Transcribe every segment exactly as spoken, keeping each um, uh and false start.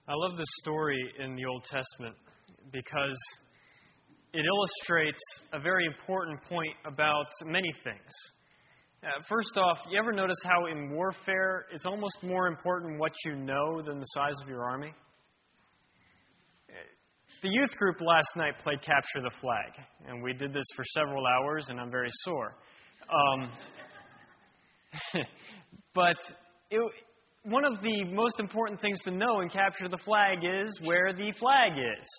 I love this story in the Old Testament because it illustrates a very important point about many things. Uh, first off, you ever notice how in warfare it's almost more important what you know than the size of your army? The youth group last night played Capture the Flag, and we did this for several hours, and I'm very sore. Um, but it, one of the most important things to know in Capture the Flag is where the flag is.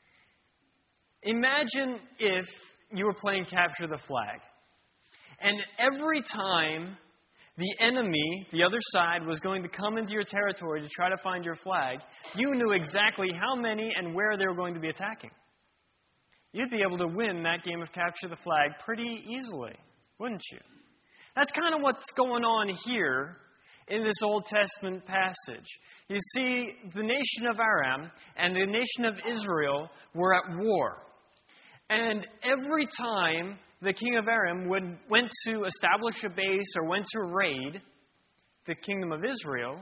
Imagine if you were playing Capture the Flag, and every time the enemy, the other side, was going to come into your territory to try to find your flag, you knew exactly how many and where they were going to be attacking. You'd be able to win that game of Capture the Flag pretty easily, wouldn't you? That's kind of what's going on here in this Old Testament passage. You see, the nation of Aram and the nation of Israel were at war. And every time the king of Aram would, went to establish a base or went to raid the kingdom of Israel,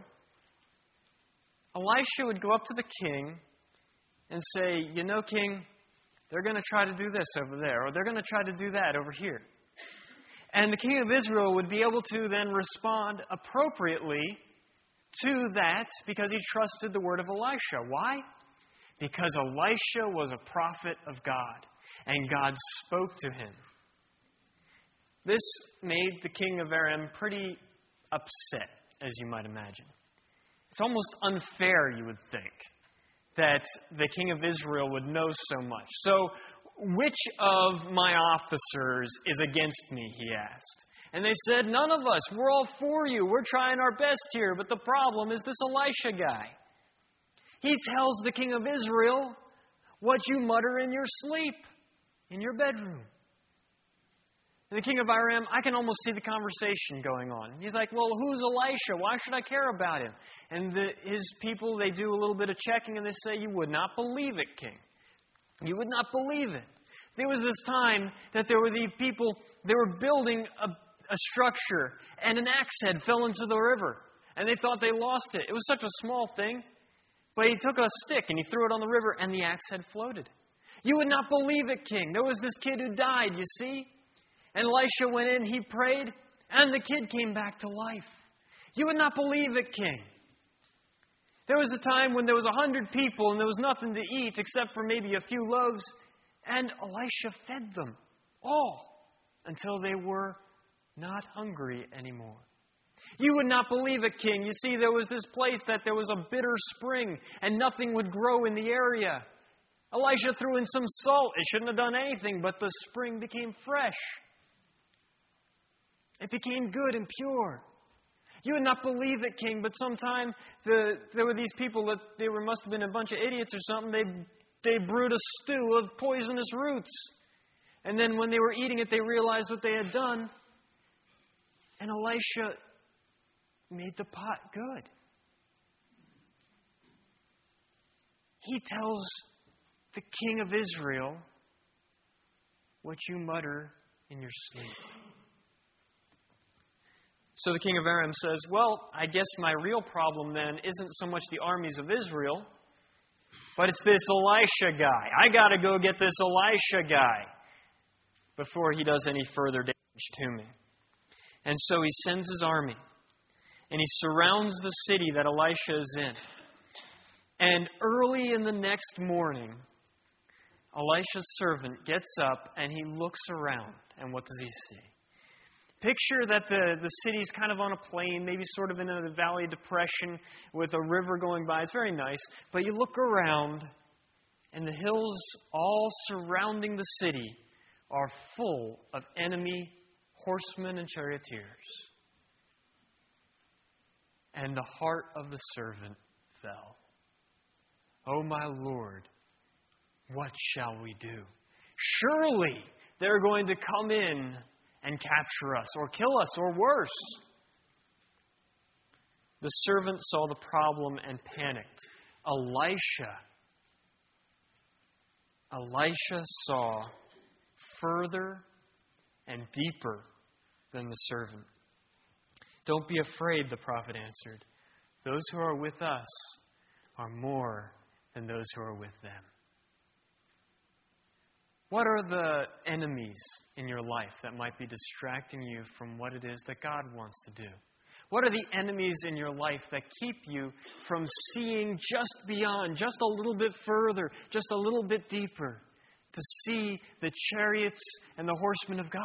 Elisha would go up to the king and say, you know, king, they're going to try to do this over there, or they're going to try to do that over here. And the king of Israel would be able to then respond appropriately to that because he trusted the word of Elisha. Why? Because Elisha was a prophet of God, and God spoke to him. This made the king of Aram pretty upset, as you might imagine. It's almost unfair, you would think, that the king of Israel would know so much. So, which of my officers is against me, he asked. And they said, none of us. We're all for you. We're trying our best here. But the problem is this Elisha guy. He tells the king of Israel what you mutter in your sleep, in your bedroom. And the king of Aram, I can almost see the conversation going on. He's like, well, who's Elisha? Why should I care about him? And the, his people, they do a little bit of checking and they say, you would not believe it, king. You would not believe it. There was this time that there were the people, they were building a, a structure and an axe head fell into the river. And they thought they lost it. It was such a small thing. But he took a stick and he threw it on the river and the axe head floated. You would not believe it, king. There was this kid who died, you see. And Elisha went in, he prayed, and the kid came back to life. You would not believe it, king. There was a time when there was a hundred people and there was nothing to eat except for maybe a few loaves. And Elisha fed them all until they were not hungry anymore. You would not believe it, king. You see, there was this place that there was a bitter spring and nothing would grow in the area. Elisha threw in some salt. It shouldn't have done anything, but the spring became fresh. It became good and pure. You would not believe it, king, but sometime the, there were these people that they were must have been a bunch of idiots or something. They, they brewed a stew of poisonous roots. And then when they were eating it, they realized what they had done. And Elisha made the pot good. He tells the king of Israel what you mutter in your sleep. So the king of Aram says, well, I guess my real problem then isn't so much the armies of Israel, but it's this Elisha guy. I got to go get this Elisha guy before he does any further damage to me. And so he sends his army, and he surrounds the city that Elisha is in. And early in the next morning, Elisha's servant gets up and he looks around. And what does he see? Picture that the, the city's kind of on a plain, maybe sort of in a valley depression with a river going by. It's very nice. But you look around, and the hills all surrounding the city are full of enemy horsemen and charioteers. And the heart of the servant fell. Oh, my Lord, what shall we do? Surely they're going to come in and capture us, or kill us, or worse. The servant saw the problem and panicked. Elisha, Elisha saw further and deeper than the servant. Don't be afraid, the prophet answered. Those who are with us are more than those who are with them. What are the enemies in your life that might be distracting you from what it is that God wants to do? What are the enemies in your life that keep you from seeing just beyond, just a little bit further, just a little bit deeper, to see the chariots and the horsemen of God?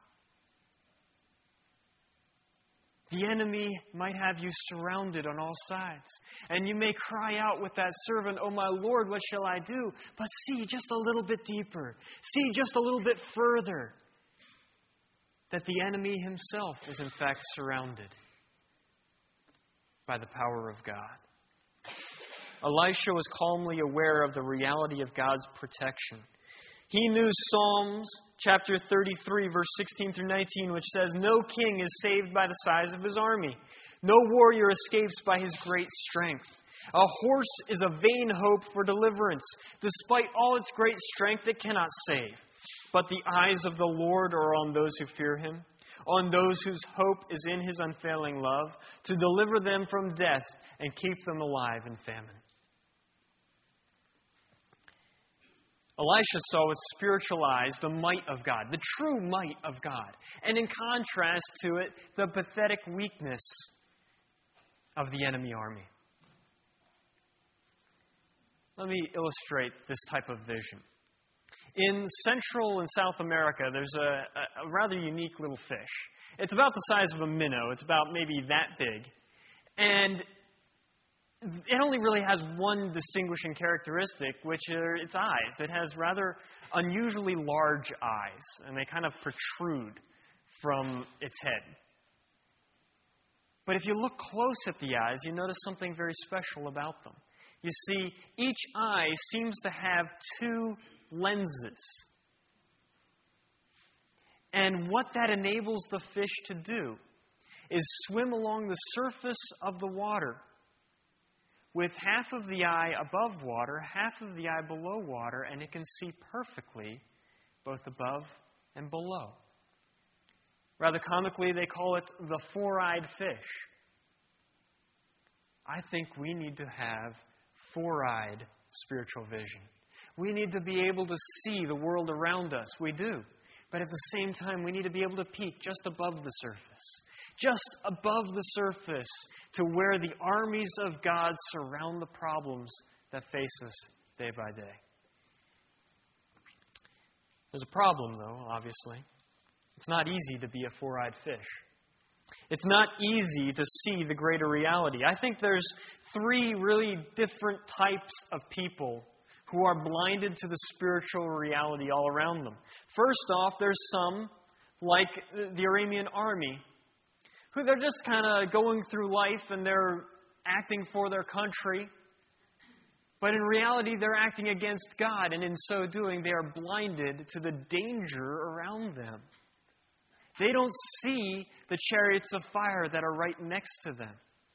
The enemy might have you surrounded on all sides. And you may cry out with that servant, "Oh my Lord, what shall I do?" But see just a little bit deeper. See just a little bit further. That the enemy himself is in fact surrounded by the power of God. Elisha was calmly aware of the reality of God's protection. He knew Psalms chapter thirty-three, verse sixteen through nineteen, which says, "No king is saved by the size of his army. No warrior escapes by his great strength. A horse is a vain hope for deliverance. Despite all its great strength, it cannot save. But the eyes of the Lord are on those who fear him, on those whose hope is in his unfailing love, to deliver them from death and keep them alive in famine." Elisha saw with spiritual eyes the might of God, the true might of God. And in contrast to it, the pathetic weakness of the enemy army. Let me illustrate this type of vision. In Central and South America, there's a, a rather unique little fish. It's about the size of a minnow. It's about maybe that big. And it only really has one distinguishing characteristic, which are its eyes. It has rather unusually large eyes, and they kind of protrude from its head. But if you look close at the eyes, you notice something very special about them. You see, each eye seems to have two lenses. And what that enables the fish to do is swim along the surface of the water with half of the eye above water, half of the eye below water, and it can see perfectly both above and below. Rather comically, they call it the four-eyed fish. I think we need to have four-eyed spiritual vision. We need to be able to see the world around us. We do. But at the same time, we need to be able to peek just above the surface. Just above the surface to where the armies of God surround the problems that face us day by day. There's a problem, though, obviously. It's not easy to be a four-eyed fish. It's not easy to see the greater reality. I think there's three really different types of people who are blinded to the spiritual reality all around them. First off, there's some, like the Aramean army, who they're just kind of going through life and they're acting for their country. But in reality, they're acting against God, and in so doing, they are blinded to the danger around them. They don't see the chariots of fire that are right next to them.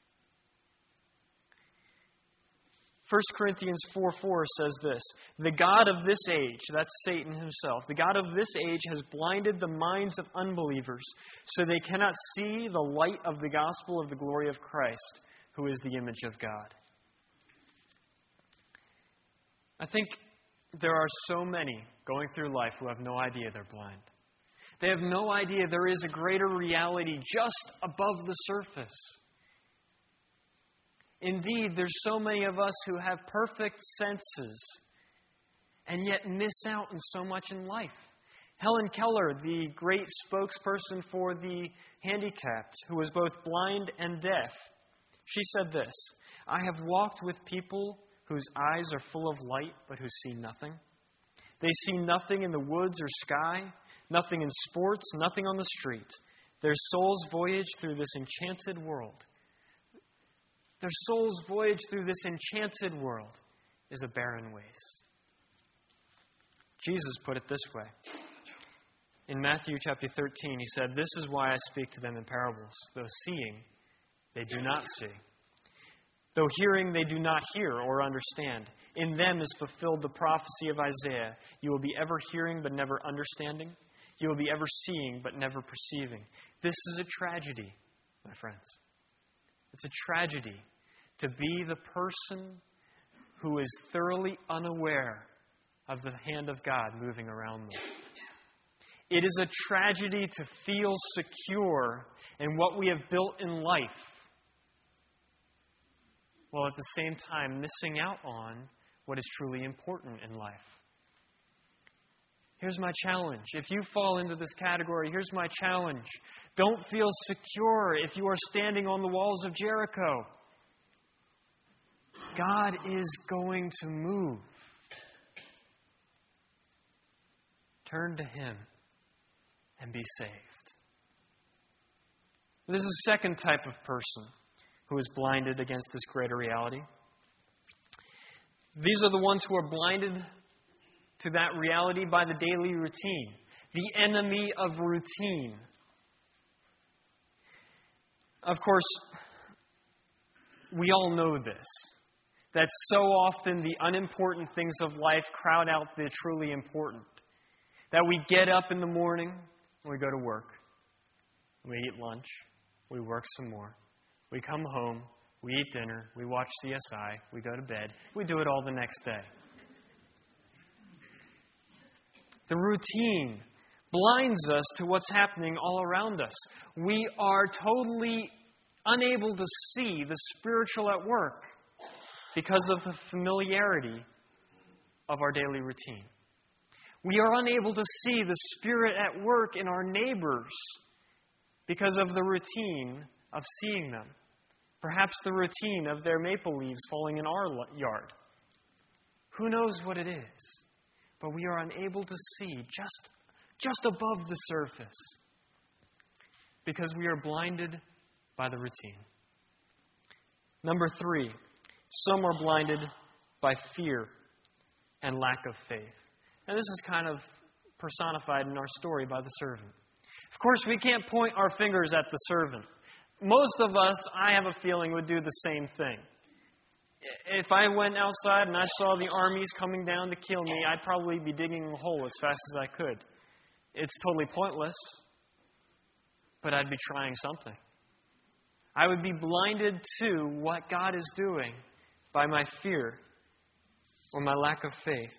First Corinthians four four says this, "The God of this age," that's Satan himself, "the God of this age has blinded the minds of unbelievers so they cannot see the light of the gospel of the glory of Christ, who is the image of God." I think there are so many going through life who have no idea they're blind. They have no idea there is a greater reality just above the surface. Indeed, there's so many of us who have perfect senses and yet miss out on so much in life. Helen Keller, the great spokesperson for the handicapped, who was both blind and deaf, she said this, "I have walked with people whose eyes are full of light but who see nothing. They see nothing in the woods or sky, nothing in sports, nothing on the street. Their souls voyage through this enchanted world. Their soul's voyage through this enchanted world is a barren waste." Jesus put it this way. In Matthew chapter thirteen, he said, "This is why I speak to them in parables. Though seeing, they do not see. Though hearing, they do not hear or understand. In them is fulfilled the prophecy of Isaiah. You will be ever hearing but never understanding. You will be ever seeing but never perceiving." This is a tragedy, my friends. It's a tragedy to be the person who is thoroughly unaware of the hand of God moving around them. It is a tragedy to feel secure in what we have built in life, while at the same time missing out on what is truly important in life. Here's my challenge. If you fall into this category, here's my challenge. Don't feel secure if you are standing on the walls of Jericho. God is going to move. Turn to Him and be saved. This is a second type of person who is blinded against this greater reality. These are the ones who are blinded to that reality by the daily routine, the enemy of routine. Of course, we all know this, that so often the unimportant things of life crowd out the truly important. That we get up in the morning, we go to work, we eat lunch, we work some more, we come home, we eat dinner, we watch C S I, we go to bed, we do it all the next day. The routine blinds us to what's happening all around us. We are totally unable to see the spiritual at work because of the familiarity of our daily routine. We are unable to see the Spirit at work in our neighbors because of the routine of seeing them. Perhaps the routine of their maple leaves falling in our yard. Who knows what it is? But we are unable to see just, just above the surface because we are blinded by the routine. Number three, some are blinded by fear and lack of faith. And this is kind of personified in our story by the servant. Of course, we can't point our fingers at the servant. Most of us, I have a feeling, would do the same thing. If I went outside and I saw the armies coming down to kill me, I'd probably be digging a hole as fast as I could. It's totally pointless, but I'd be trying something. I would be blinded to what God is doing by my fear or my lack of faith.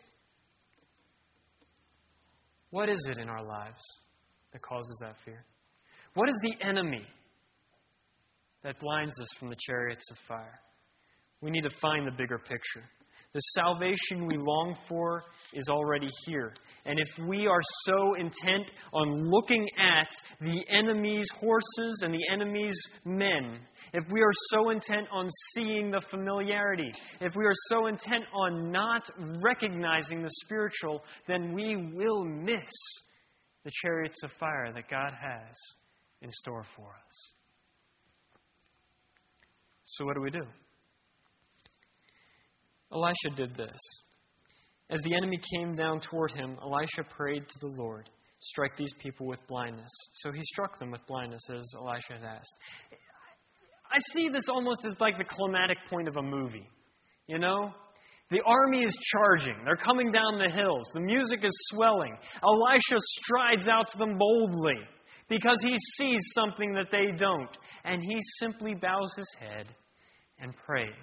What is it in our lives that causes that fear? What is the enemy that blinds us from the chariots of fire? We need to find the bigger picture. The salvation we long for is already here. And if we are so intent on looking at the enemy's horses and the enemy's men, if we are so intent on seeing the familiarity, if we are so intent on not recognizing the spiritual, then we will miss the chariots of fire that God has in store for us. So what do we do? Elisha did this. As the enemy came down toward him, Elisha prayed to the Lord, strike these people with blindness. So he struck them with blindness, as Elisha had asked. I see this almost as like the climatic point of a movie. You know? The army is charging. They're coming down the hills. The music is swelling. Elisha strides out to them boldly because he sees something that they don't. And he simply bows his head and prays.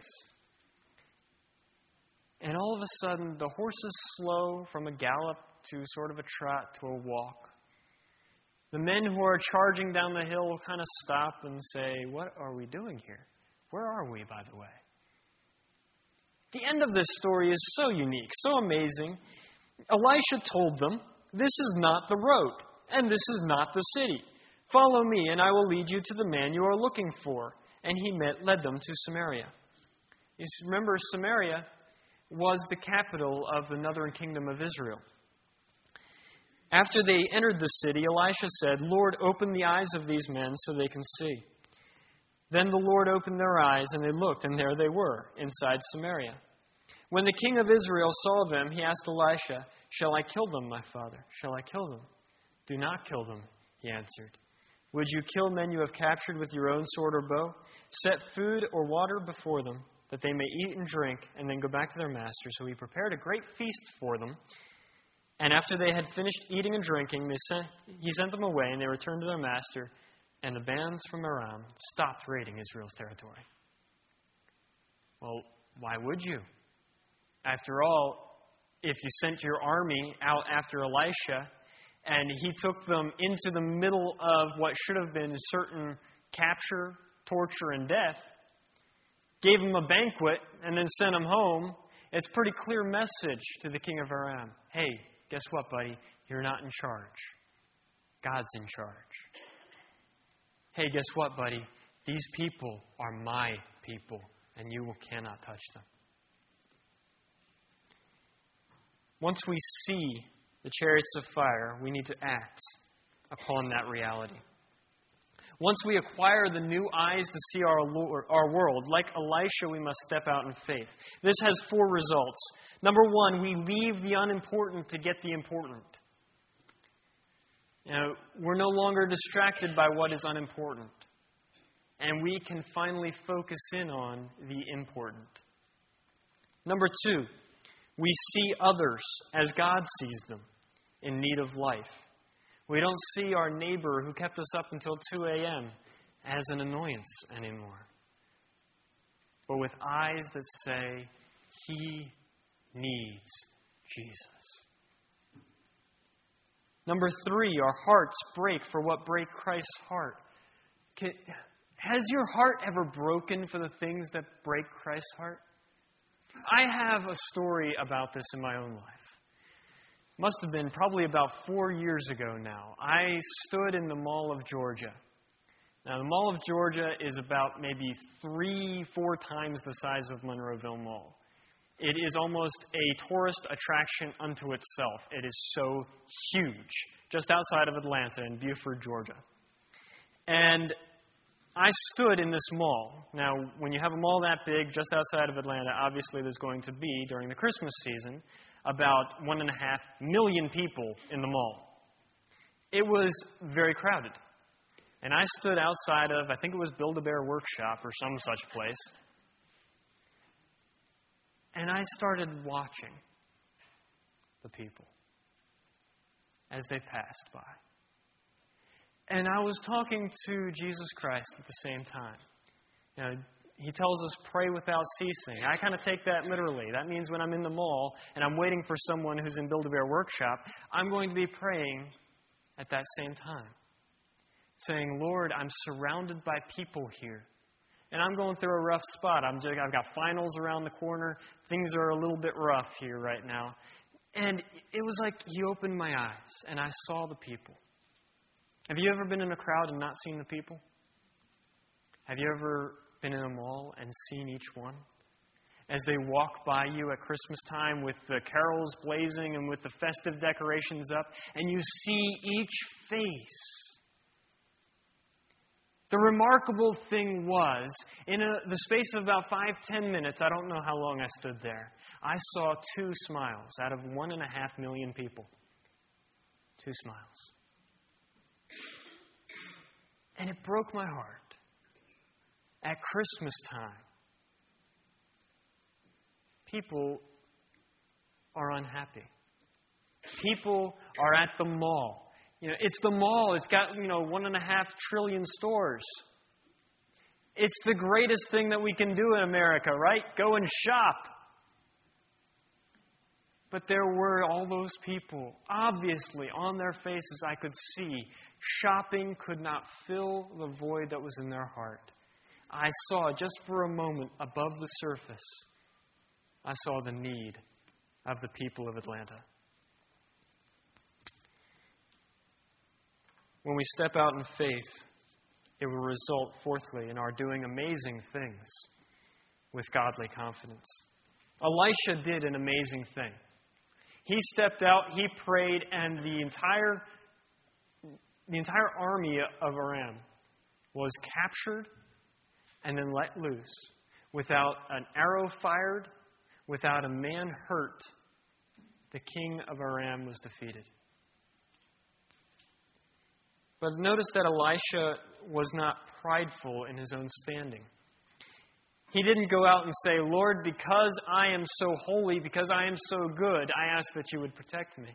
And all of a sudden, the horses slow from a gallop to sort of a trot to a walk. The men who are charging down the hill kind of stop and say, what are we doing here? Where are we, by the way? The end of this story is so unique, so amazing. Elisha told them, this is not the road, and this is not the city. Follow me, and I will lead you to the man you are looking for. And he met, led them to Samaria. You remember, Samaria was the capital of the northern kingdom of Israel. After they entered the city, Elisha said, Lord, open the eyes of these men so they can see. Then the Lord opened their eyes, and they looked, and there they were, inside Samaria. When the king of Israel saw them, he asked Elisha, shall I kill them, my father? Shall I kill them? Do not kill them, he answered. Would you kill men you have captured with your own sword or bow? Set food or water before them, that they may eat and drink, and then go back to their master. So he prepared a great feast for them. And after they had finished eating and drinking, they sent, he sent them away, and they returned to their master. And the bands from Aram stopped raiding Israel's territory. Well, why would you? After all, if you sent your army out after Elisha and he took them into the middle of what should have been certain capture, torture, and death, gave him a banquet, and then sent him home, it's a pretty clear message to the king of Aram. Hey, guess what, buddy? You're not in charge. God's in charge. Hey, guess what, buddy? These people are my people, and you cannot touch them. Once we see the chariots of fire, we need to act upon that reality. Once we acquire the new eyes to see our Lord, our world, like Elisha, we must step out in faith. This has four results. Number one, we leave the unimportant to get the important. You know, we're no longer distracted by what is unimportant. And we can finally focus in on the important. Number two, we see others as God sees them, in need of life. We don't see our neighbor who kept us up until two a.m. as an annoyance anymore, but with eyes that say, he needs Jesus. Number three, our hearts break for what break Christ's heart. Can, has your heart ever broken for the things that break Christ's heart? I have a story about this in my own life. Must have been probably about four years ago now. I stood in the Mall of Georgia. Now, the Mall of Georgia is about maybe three, four times the size of Monroeville Mall. It is almost a tourist attraction unto itself. It is so huge, just outside of Atlanta in Buford, Georgia. And I stood in this mall. Now, when you have a mall that big, just outside of Atlanta, obviously there's going to be, during the Christmas season, about one and a half million people in the mall. It was very crowded. And I stood outside of, I think it was Build-A-Bear Workshop or some such place. And I started watching the people as they passed by. And I was talking to Jesus Christ at the same time. You know, he tells us, pray without ceasing. I kind of take that literally. That means when I'm in the mall and I'm waiting for someone who's in Build-A-Bear Workshop, I'm going to be praying at that same time. Saying, Lord, I'm surrounded by people here. And I'm going through a rough spot. I'm just, I've got finals around the corner. Things are a little bit rough here right now. And it was like he opened my eyes and I saw the people. Have you ever been in a crowd and not seen the people? Have you ever been in a mall and seen each one? As they walk by you at Christmas time with the carols blazing and with the festive decorations up, and you see each face. The remarkable thing was, in a, the space of about five, ten minutes, I don't know how long I stood there, I saw two smiles out of one and a half million people. Two smiles. And it broke my heart. At Christmas time, people are unhappy. People are at the mall. You know, it's the mall. It's got, you know, one and a half trillion stores. It's the greatest thing that we can do in America, right? Go and shop. But there were all those people, obviously, on their faces I could see. Shopping could not fill the void that was in their heart. I saw, just for a moment, above the surface, I saw the need of the people of Atlanta. When we step out in faith, it will result, fourthly, in our doing amazing things with godly confidence. Elisha did an amazing thing. He stepped out, he prayed, and the entire, the entire army of Aram was captured and then let loose. Without an arrow fired, without a man hurt, the king of Aram was defeated. But notice that Elisha was not prideful in his own standing. He didn't go out and say, Lord, because I am so holy, because I am so good, I ask that you would protect me.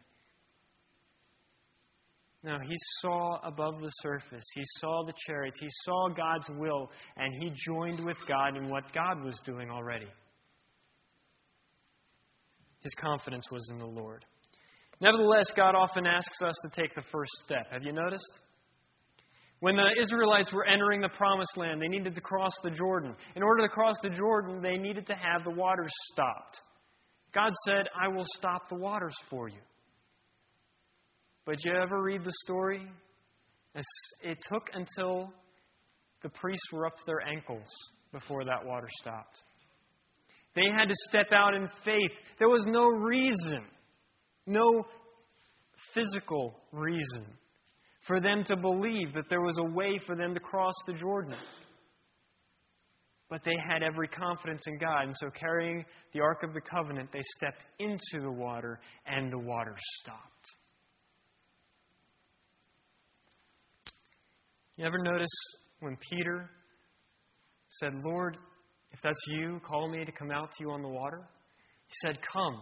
No, he saw above the surface. He saw the chariots. He saw God's will, and he joined with God in what God was doing already. His confidence was in the Lord. Nevertheless, God often asks us to take the first step. Have you noticed? When the Israelites were entering the Promised Land, they needed to cross the Jordan. In order to cross the Jordan, they needed to have the waters stopped. God said, I will stop the waters for you. But you ever read the story? It took until the priests were up to their ankles before that water stopped. They had to step out in faith. There was no reason, no physical reason for them to believe that there was a way for them to cross the Jordan. But they had every confidence in God. And so carrying the Ark of the Covenant, they stepped into the water and the water stopped. You ever notice when Peter said, Lord, if that's you, call me to come out to you on the water? He said, come.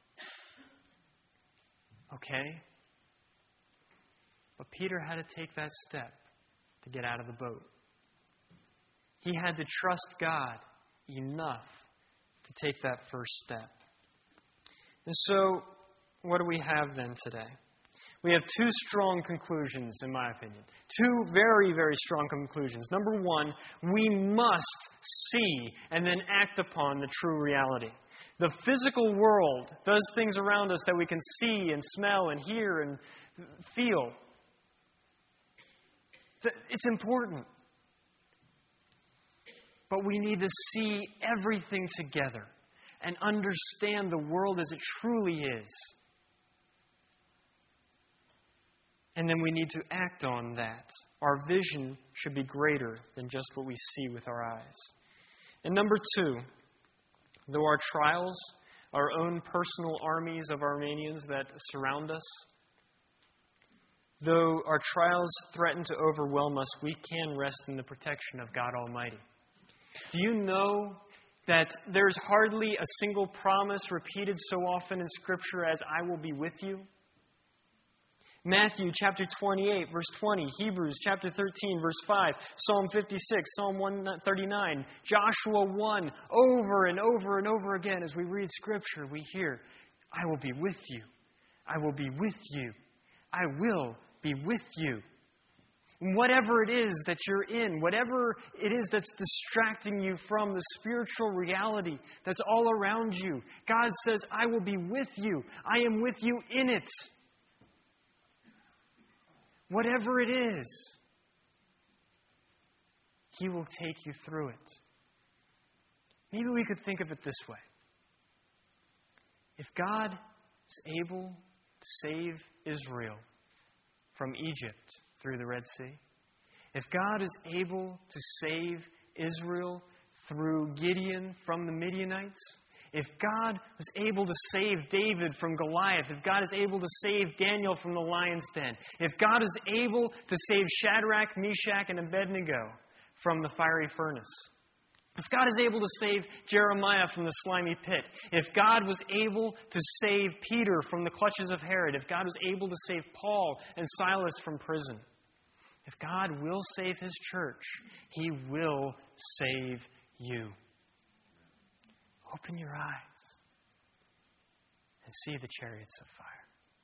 Okay. But Peter had to take that step to get out of the boat. He had to trust God enough to take that first step. And so, what do we have then today? We have two strong conclusions, in my opinion. Two very, very strong conclusions. Number one, we must see and then act upon the true reality. The physical world does things around us that we can see and smell and hear and feel. It's important. But we need to see everything together and understand the world as it truly is. And then we need to act on that. Our vision should be greater than just what we see with our eyes. And number two, though our trials, our own personal armies of Armenians that surround us, though our trials threaten to overwhelm us, we can rest in the protection of God Almighty. Do you know that there's hardly a single promise repeated so often in Scripture as I will be with you? Matthew chapter twenty-eight, verse twenty. Hebrews chapter thirteen, verse five. Psalm fifty-six, Psalm one thirty-nine. Joshua one. Over and over and over again as we read Scripture, we hear, I will be with you. I will be with you. I will be with you. Whatever it is that you're in, whatever it is that's distracting you from the spiritual reality that's all around you, God says, I will be with you. I am with you in it. Whatever it is, He will take you through it. Maybe we could think of it this way. If God is able to save Israel from Egypt through the Red Sea, if God is able to save Israel through Gideon from the Midianites, if God was able to save David from Goliath, if God is able to save Daniel from the lion's den, if God is able to save Shadrach, Meshach, and Abednego from the fiery furnace, if God is able to save Jeremiah from the slimy pit, if God was able to save Peter from the clutches of Herod, if God was able to save Paul and Silas from prison, if God will save His church, He will save you. Open your eyes and see the chariots of fire.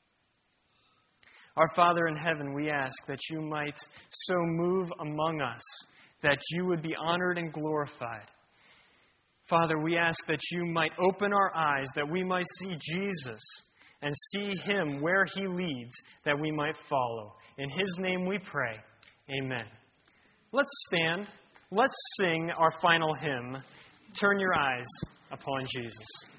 Our Father in heaven, we ask that you might so move among us that you would be honored and glorified. Father, we ask that you might open our eyes, that we might see Jesus and see Him where He leads, that we might follow. In His name we pray. Amen. Let's stand. Let's sing our final hymn, Turn Your Eyes Upon Jesus.